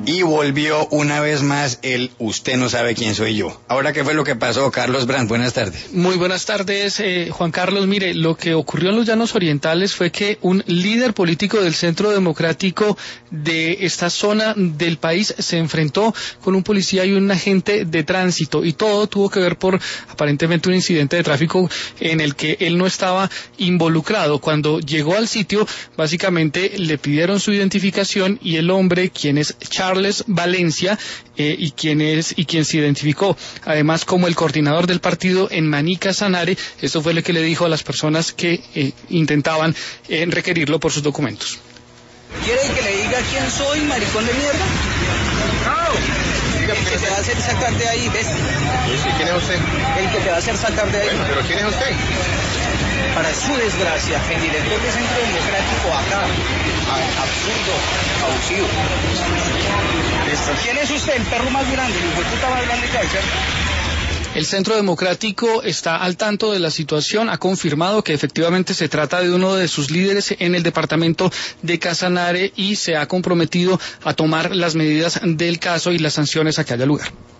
y volvió una vez más el usted no sabe quién soy yo. Ahora, ¿qué fue lo que pasó? Carlos Brandt, buenas tardes. Muy buenas tardes, Juan Carlos. Mire, lo que ocurrió en los Llanos Orientales fue que un líder político del Centro Democrático de esta zona del país se enfrentó con un policía y un agente de tránsito, y todo tuvo que ver por aparentemente un incidente de tráfico en el que él no estaba involucrado. Cuando llegó al sitio, básicamente le pidieron su identificación, y el hombre, quien es Charles Valencia, y quien se identificó además como el coordinador del partido en Maní Casanare, esto fue lo que le dijo a las personas que intentaban requerirlo por sus documentos. ¿Quiere que le diga quién soy, maricón de mierda? No. El que te va a hacer sacar de ahí, ¿ves? Sí, ¿quién es usted? El que te va a hacer sacar de ahí. Bueno, pero ¿quién es usted? Para su desgracia, el director del Centro Democrático acá. Absurdo, abusivo. ¿Quién es usted? El perro más grande, el hijo de puta más grande que hay, ¿cierto? El Centro Democrático está al tanto de la situación, ha confirmado que efectivamente se trata de uno de sus líderes en el departamento de Casanare, y se ha comprometido a tomar las medidas del caso y las sanciones a que haya lugar.